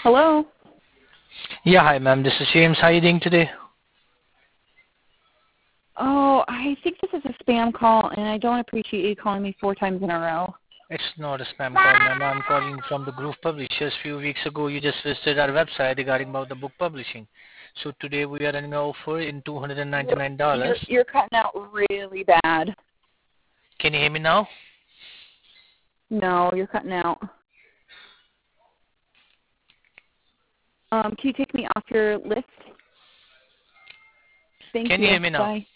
Hello? Yeah, hi ma'am. This is James. How are you doing today? Oh, I think this is a spam call, and I don't appreciate you calling me 4 times in a row. It's not a spam call, ma'am. I'm calling from the Groove Publishers. Few weeks ago, you just visited our website regarding about the book publishing. So today we are running an offer in $299. You're cutting out really bad. Can you hear me now? No, you're cutting out. Can you take me off your list? Thank Can you you. hear me now? Bye.